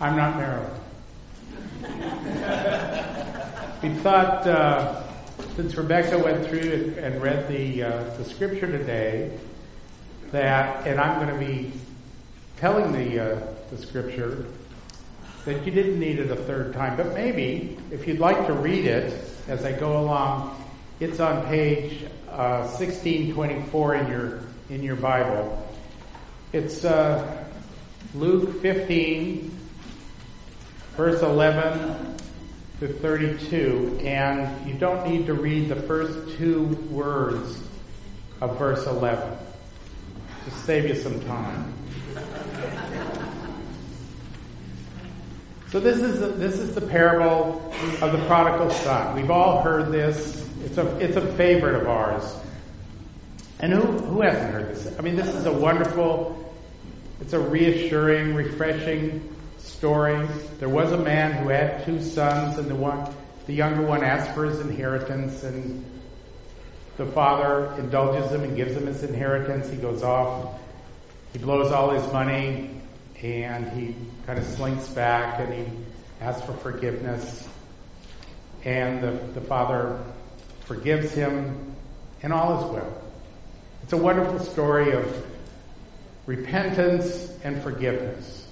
I'm not Marilyn. We thought, since Rebecca went through and read the scripture today, and I'm going to be telling the scripture, that you didn't need it a third time. But maybe, if you'd like to read it as I go along, it's on page 1624 in your Bible. It's Luke 15, verse 11 to 32, and you don't need to read the first two words of verse 11. Just save you some time. So this is the parable of the prodigal son. We've all heard this. It's a favorite of ours. And who hasn't heard this? I mean, this is a wonderful, it's a reassuring, refreshing story. There was a man who had two sons, and the younger one asked for his inheritance, and the father indulges him and gives him his inheritance. He goes off, he blows all his money, and he kind of slinks back, and he asks for forgiveness, and the father forgives him, and all is well. It's a wonderful story of repentance and forgiveness.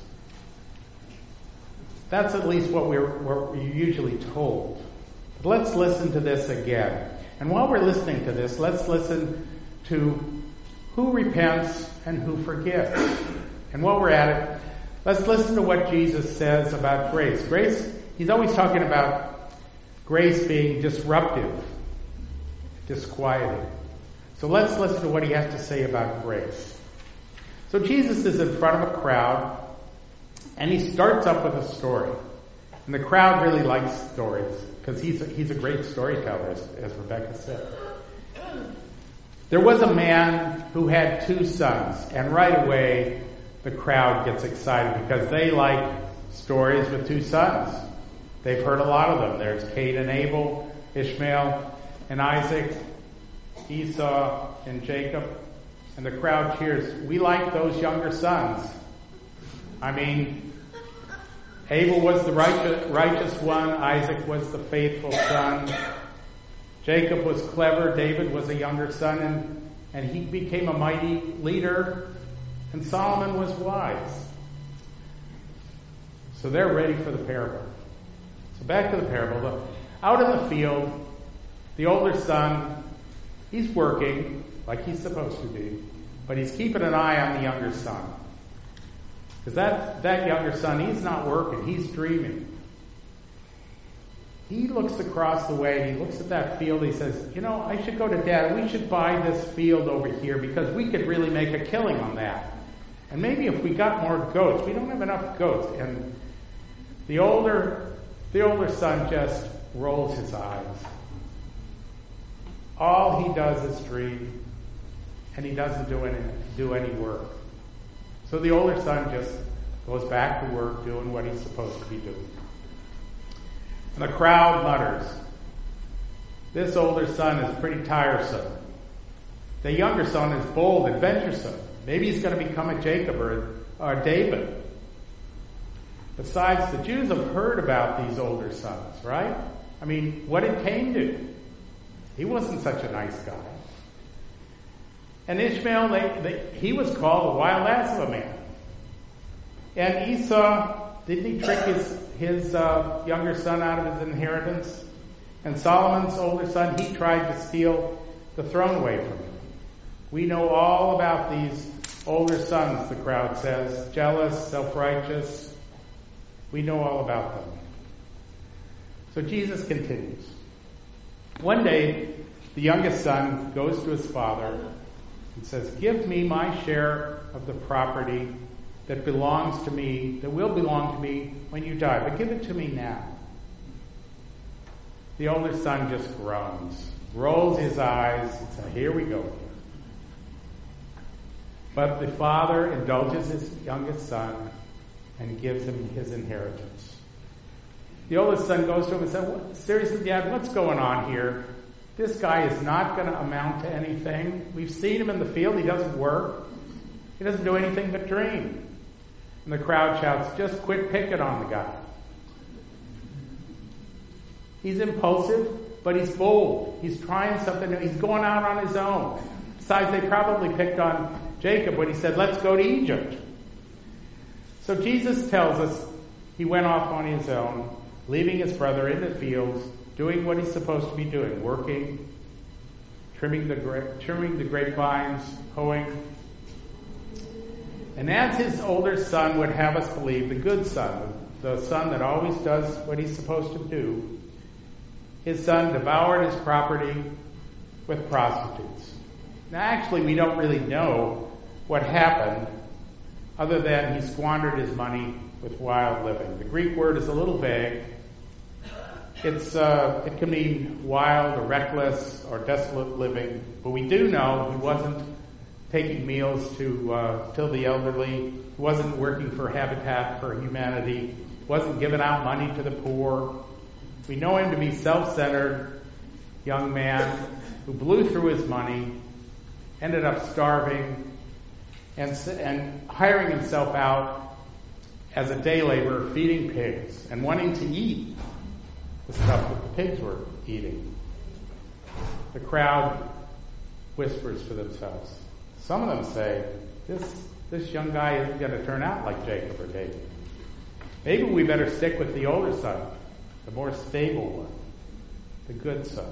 That's at least what we're usually told. But let's listen to this again. And while we're listening to this, let's listen to who repents and who forgives. And while we're at it, let's listen to what Jesus says about grace. Grace, he's always talking about grace being disruptive, disquieting. So let's listen to what he has to say about grace. So Jesus is in front of a crowd, and he starts up with a story. And the crowd really likes stories, because he's a great storyteller, as Rebecca said. There was a man who had two sons, and right away the crowd gets excited because they like stories with two sons. They've heard a lot of them. There's Cain and Abel, Ishmael and Isaac, Esau and Jacob, and the crowd cheers. We like those younger sons. I mean, Abel was the righteous one. Isaac was the faithful son. Jacob was clever. David was a younger son, and he became a mighty leader. And Solomon was wise. So they're ready for the parable. So back to the parable. Out in the field, the older son, he's working like he's supposed to be, but he's keeping an eye on the younger son. Because that younger son, he's not working, he's dreaming. He looks across the way and he looks at that field. He says, I should go to Dad. We should buy this field over here because we could really make a killing on that. And maybe if we got more goats, we don't have enough goats. And the older son just rolls his eyes. All he does is dream, and he doesn't do any work. So the older son just goes back to work doing what he's supposed to be doing. And the crowd mutters, this older son is pretty tiresome. The younger son is bold and venturesome. Maybe he's going to become a Jacob or a David. Besides, the Jews have heard about these older sons, right? I mean, what did Cain do? He wasn't such a nice guy. And Ishmael, he was called a wild ass of a man. And Esau, didn't he trick his younger son out of his inheritance? And Solomon's older son, he tried to steal the throne away from him. We know all about these older sons, the crowd says. Jealous, self-righteous. We know all about them. So Jesus continues. One day, the youngest son goes to his father and says, give me my share of the property that belongs to me, that will belong to me when you die, but give it to me now. The older son just groans, rolls his eyes, and says, here we go. But the father indulges his youngest son and gives him his inheritance. The oldest son goes to him and says, seriously, Dad, what's going on here? This guy is not going to amount to anything. We've seen him in the field. He doesn't work. He doesn't do anything but dream. And the crowd shouts, just quit picking on the guy. He's impulsive, but he's bold. He's trying something new. He's going out on his own. Besides, they probably picked on Jacob when he said, let's go to Egypt. So Jesus tells us he went off on his own, leaving his brother in the fields, doing what he's supposed to be doing, working, trimming the grapevines, hoeing. And as his older son would have us believe, the good son, the son that always does what he's supposed to do, his son devoured his property with prostitutes. Now actually we don't really know what happened other than he squandered his money with wild living. The Greek word is a little vague. It can mean wild or reckless or desolate living, but we do know he wasn't taking meals to the elderly. He wasn't working for Habitat for Humanity. He wasn't giving out money to the poor. We know him to be self-centered young man who blew through his money, ended up starving, and hiring himself out as a day laborer, feeding pigs and wanting to eat the stuff that the pigs were eating. The crowd whispers to themselves. Some of them say, this young guy isn't going to turn out like Jacob or David. Maybe we better stick with the older son, the more stable one, the good son.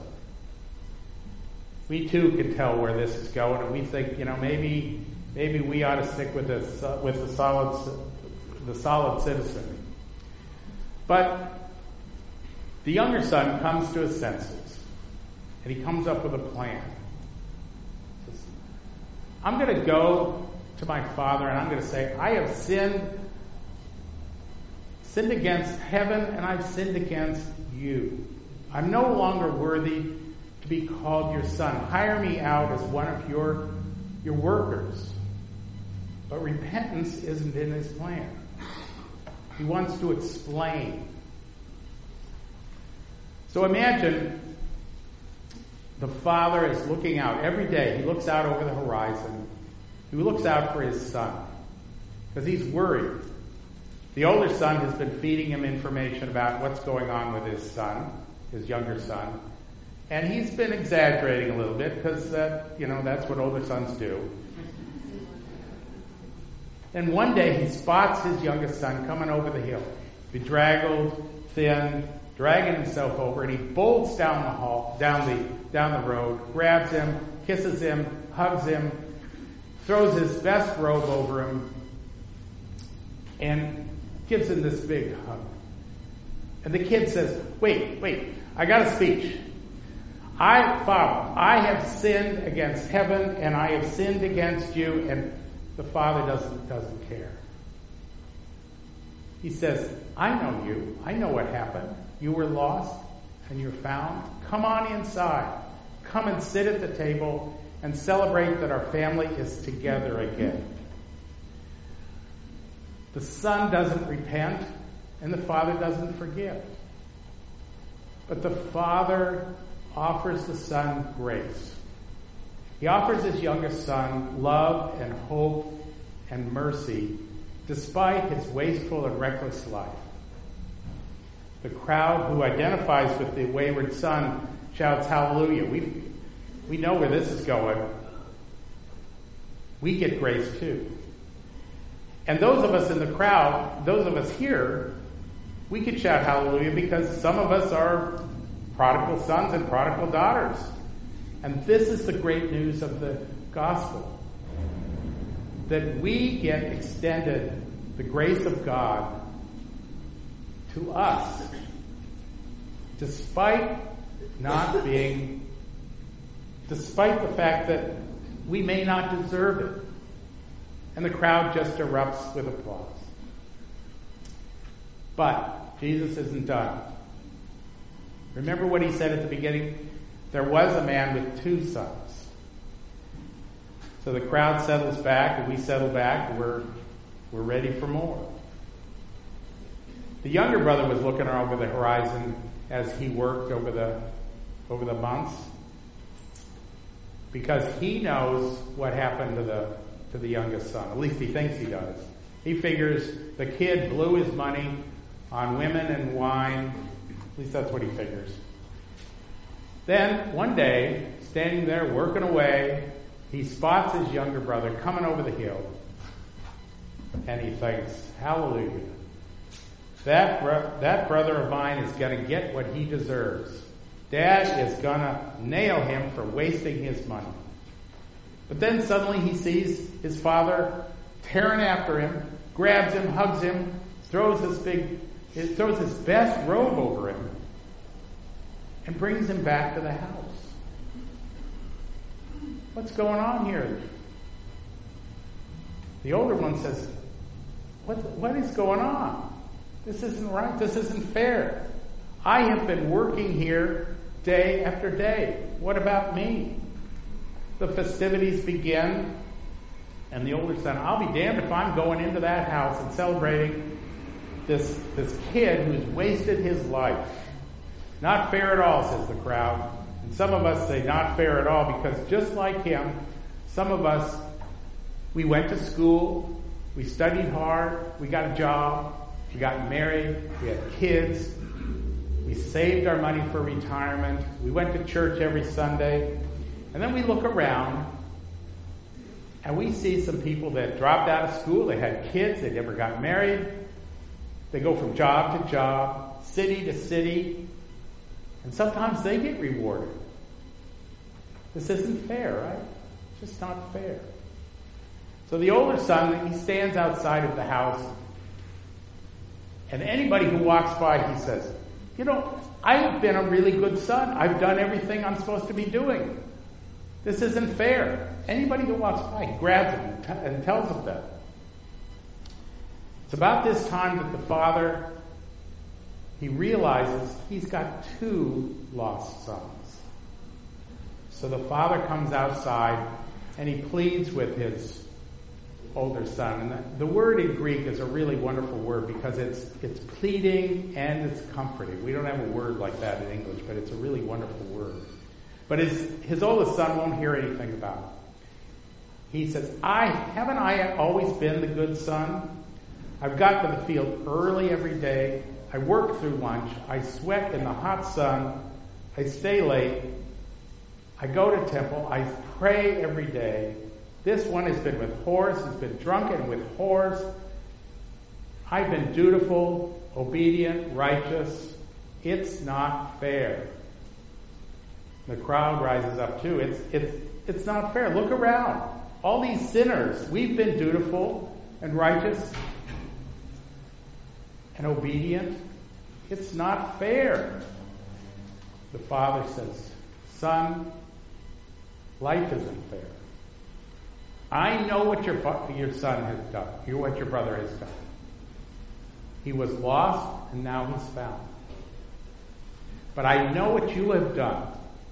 We too can tell where this is going, and we think, maybe we ought to stick with the solid citizen. But the younger son comes to his senses, and he comes up with a plan. He says, I'm going to go to my father, and I'm going to say, I have sinned against heaven, and I've sinned against you. I'm no longer worthy to be called your son. Hire me out as one of your workers. But repentance isn't in his plan. He wants to explain. So imagine the father is looking out every day. He looks out over the horizon. He looks out for his son because he's worried. The older son has been feeding him information about what's going on with his son, his younger son. And he's been exaggerating a little bit because that's what older sons do. And one day he spots his youngest son coming over the hill, bedraggled, thin, dragging himself over, and he bolts down the hall, down the road, grabs him, kisses him, hugs him, throws his best robe over him, and gives him this big hug. And the kid says, wait, I got a speech. Father, I have sinned against heaven, and I have sinned against you, and the father doesn't care. He says, I know you. I know what happened. You were lost, and you're found. Come on inside. Come and sit at the table and celebrate that our family is together again. The son doesn't repent, and the father doesn't forgive. But the father offers the son grace. He offers his youngest son love and hope and mercy despite his wasteful and reckless life. The crowd who identifies with the wayward son shouts hallelujah. We know where this is going. We get grace too. And those of us in the crowd, those of us here, we could shout hallelujah because some of us are prodigal sons and prodigal daughters. And this is the great news of the gospel. That we get extended the grace of God to us despite the fact that we may not deserve it. And the crowd just erupts with applause. But Jesus isn't done. Remember what he said at the beginning? There was a man with 2 sons. So the crowd settles back, and we settle back, and we're ready for more. The younger brother was looking over the horizon as he worked over the months, because he knows what happened to the youngest son. At least he thinks he does. He figures the kid blew his money on women and wine. At least that's what he figures. Then, one day, standing there working away, he spots his younger brother coming over the hill. And he thinks, hallelujah. That brother of mine is going to get what he deserves. Dad is going to nail him for wasting his money. But then suddenly he sees his father tearing after him, grabs him, hugs him, throws his best robe over him, and brings him back to the house. What's going on here? The older one says, what is going on? This isn't right. This isn't fair. I have been working here day after day. What about me? The festivities begin, and the older son, I'll be damned if I'm going into that house and celebrating this kid who's wasted his life. Not fair at all, says the crowd. And some of us say not fair at all because just like him, some of us, we went to school, we studied hard, we got a job, we got married, we had kids, we saved our money for retirement, we went to church every Sunday, and then we look around and we see some people that dropped out of school, they had kids, they never got married, they go from job to job, city to city, and sometimes they get rewarded. This isn't fair, right? It's just not fair. So the older son, he stands outside of the house, and anybody who walks by, he says, I have been a really good son. I've done everything I'm supposed to be doing. This isn't fair. Anybody who walks by, he grabs him and tells him that. It's about this time that the father, he realizes he's got 2 lost sons. So the father comes outside and he pleads with his older son. And the word in Greek is a really wonderful word because it's pleading and it's comforting. We don't have a word like that in English, but it's a really wonderful word. But his oldest son won't hear anything about it. He says, haven't I always been the good son? I've got to the field early every day. I work through lunch. I sweat in the hot sun. I stay late. I go to temple. I pray every day. This one has been with whores. He's been drunken with whores. I've been dutiful, obedient, righteous. It's not fair. The crowd rises up too. It's not fair. Look around. All these sinners, we've been dutiful and righteous and obedient. It's not fair. The father says, son, life isn't fair. I know what your son has done. What your brother has done. He was lost and now he's found. But I know what you have done.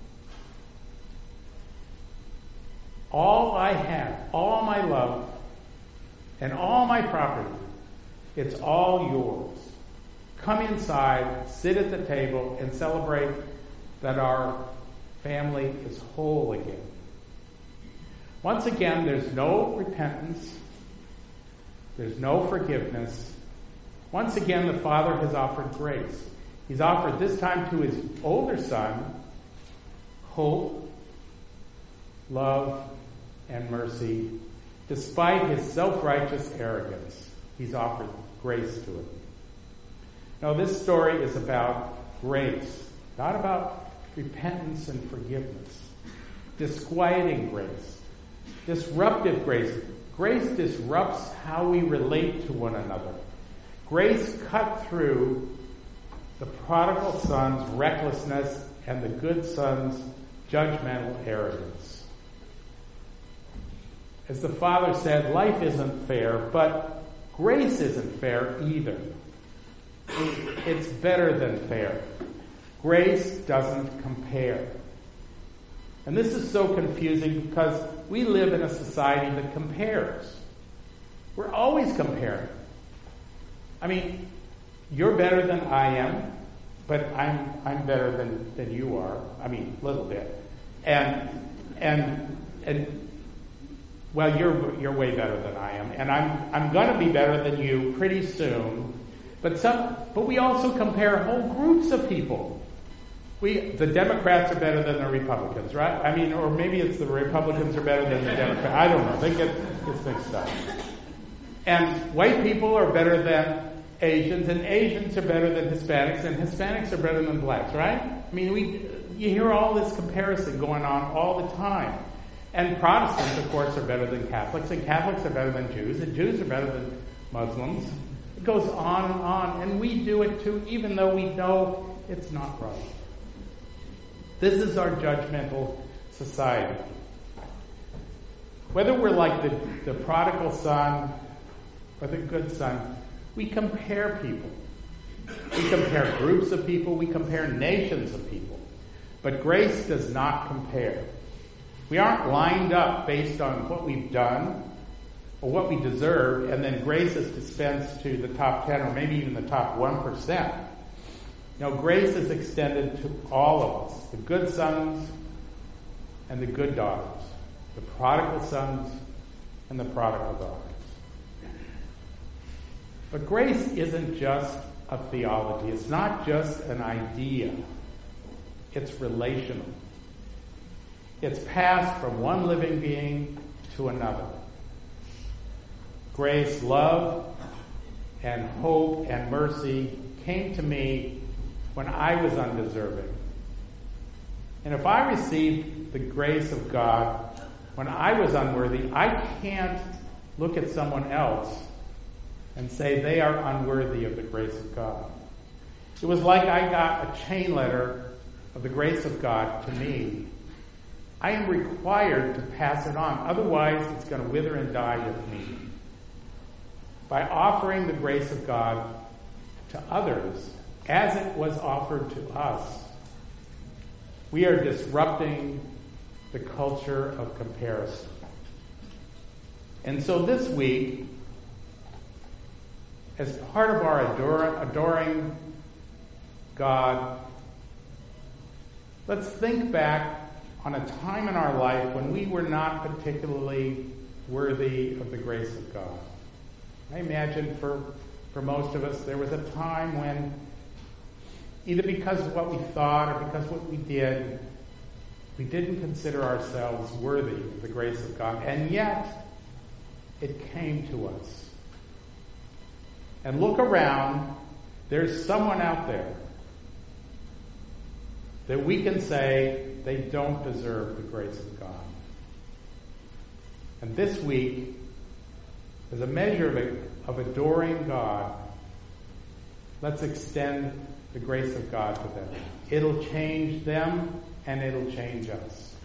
All I have, all my love, and all my property, it's all yours. Come inside, sit at the table, and celebrate that our family is whole again. Once again, there's no repentance. There's no forgiveness. Once again, the Father has offered grace. He's offered this time to his older son hope, love, and mercy. Despite his self-righteous arrogance, he's offered grace to him. Now, this story is about grace, not about repentance and forgiveness. Disquieting grace, disruptive grace. Grace disrupts how we relate to one another. Grace cut through the prodigal son's recklessness and the good son's judgmental arrogance. As the Father said, life isn't fair, but grace isn't fair either. It's better than fair. Grace doesn't compare. And this is so confusing because we live in a society that compares. We're always comparing. I mean, you're better than I am, but I'm better than you are. I mean, a little bit. And well, you're way better than I am, and I'm going to be better than you pretty soon. But we also compare whole groups of people. The Democrats are better than the Republicans, right? I mean, or maybe it's the Republicans are better than the Democrats. I don't know. They get mixed up. And white people are better than Asians, and Asians are better than Hispanics, and Hispanics are better than blacks, right? I mean, you hear all this comparison going on all the time. And Protestants, of course, are better than Catholics, and Catholics are better than Jews, and Jews are better than Muslims. It goes on, and we do it too, even though we know it's not right. This is our judgmental society. Whether we're like the prodigal son or the good son, we compare people. We compare groups of people. We compare nations of people. But grace does not compare. We aren't lined up based on what we've done or what we deserve, and then grace is dispensed to the top 10 or maybe even the top 1%. No, grace is extended to all of us, the good sons and the good daughters, the prodigal sons and the prodigal daughters. But grace isn't just a theology. It's not just an idea. It's relational. It's passed from one living being to another. Grace, love, and hope and mercy came to me when I was undeserving. And if I received the grace of God when I was unworthy, I can't look at someone else and say they are unworthy of the grace of God. It was like I got a chain letter of the grace of God to me. I am required to pass it on. Otherwise, it's going to wither and die with me. By offering the grace of God to others, as it was offered to us, we are disrupting the culture of comparison. And so this week, as part of our adoring God, let's think back on a time in our life when we were not particularly worthy of the grace of God. I imagine for most of us, there was a time when, either because of what we thought or because of what we did, we didn't consider ourselves worthy of the grace of God. And yet, it came to us. And look around, there's someone out there that we can say they don't deserve the grace of God. And this week, as a measure of adoring God, let's extend the grace of God to them. It'll change them and it'll change us.